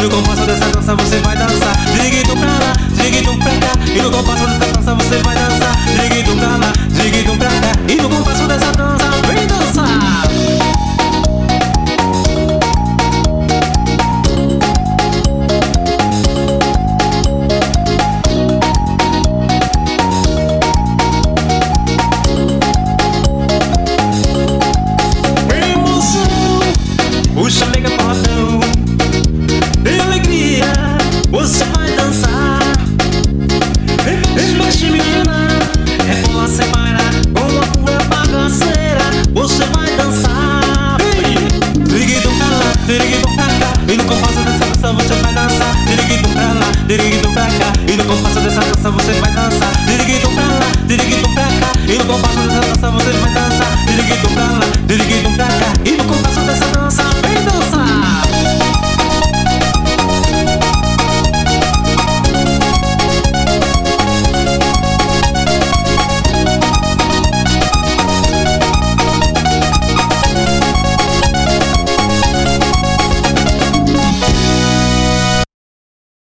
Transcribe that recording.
no compasso dessa dança você vai dançar. Diriguido pra lá, diriguido pra cá. E no compasso dessa dança você vai dançar. Diriguido pra lá, diriguido pra cá. E no compasso dessa dança vem dançar. Puxa, pega portão, tem alegria, você vai dançar. Mexe, menina, é bola sem parar, com a pura bagaceira, você vai dançar. Diriguido pra lá, diriguido pra cá, e no compasso dessa dança você vai dançar. Diriguido pra lá, diriguido pra cá, e no compasso dessa dança você vai dançar.